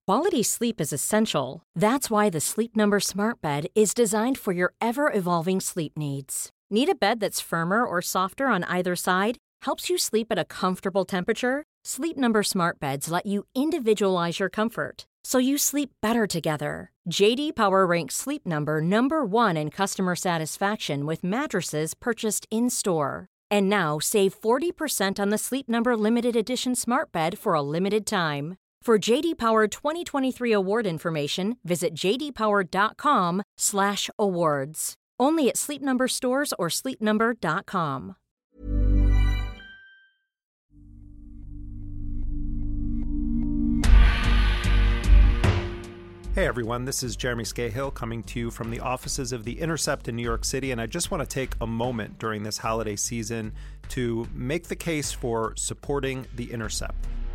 Quality sleep is essential. That's why the Sleep Number Smart Bed is designed for your ever-evolving sleep needs. Need a bed that's firmer or softer on either side? Helps you sleep at a comfortable temperature? Sleep Number Smart Beds let you individualize your comfort, so you sleep better together. J.D. Power ranks Sleep Number number 1 in customer satisfaction with mattresses purchased in-store. And now, save 40% on the Sleep Number Limited Edition Smart Bed for a limited time. For J.D. Power 2023 award information, visit jdpower.com/awards. Only at Sleep Number stores or sleepnumber.com. Hey everyone, this is Jeremy Scahill coming to you from the offices of The Intercept in New York City, and I just want to take a moment during this holiday season to make the case for supporting The Intercept.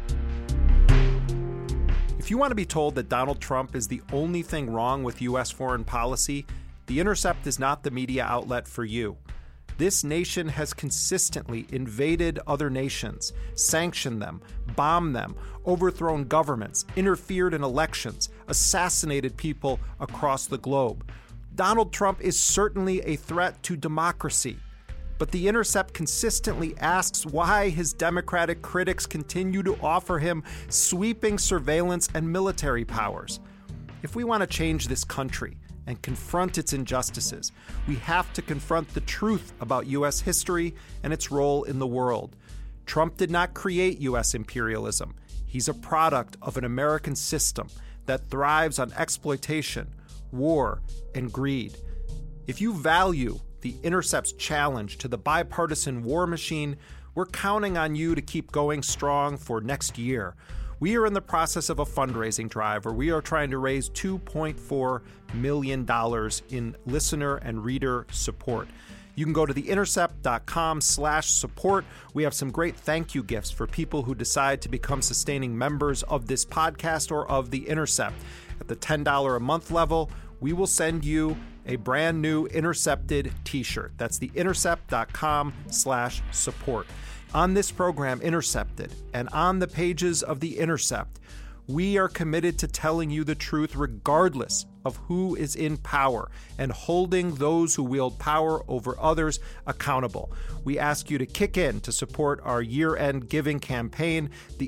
If you want to be told that Donald Trump is the only thing wrong with U.S. foreign policy, The Intercept is not the media outlet for you. This nation has consistently invaded other nations, sanctioned them, bombed them, overthrown governments, interfered in elections, assassinated people across the globe. Donald Trump is certainly a threat to democracy. But The Intercept consistently asks why his Democratic critics continue to offer him sweeping surveillance and military powers. If we want to change this country and confront its injustices, we have to confront the truth about U.S. history and its role in the world. Trump did not create U.S. imperialism. He's a product of an American system that thrives on exploitation, war, and greed. If you value The Intercept's challenge to the bipartisan war machine, we're counting on you to keep going strong for next year. We are in the process of a fundraising drive where we are trying to raise $2.4 million in listener and reader support. You can go to theintercept.com/support. We have some great thank you gifts for people who decide to become sustaining members of this podcast or of The Intercept. At the $10 a month level, we will send you a brand new Intercepted t-shirt. That's theintercept.com/support. On this program, Intercepted, and on the pages of The Intercept, we are committed to telling you the truth regardless of who is in power and holding those who wield power over others accountable. We ask you to kick in to support our year-end giving campaign,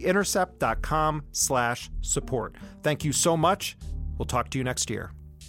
theintercept.com/support. Thank you so much. We'll talk to you next year.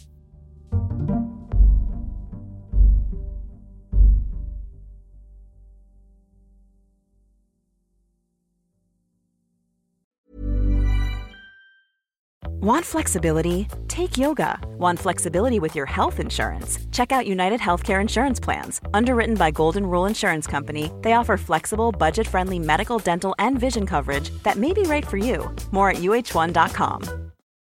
Want flexibility? Take yoga. Want flexibility with your health insurance? Check out United Healthcare Insurance Plans. Underwritten by Golden Rule Insurance Company, they offer flexible, budget-friendly medical, dental, and vision coverage that may be right for you. More at UH1.com.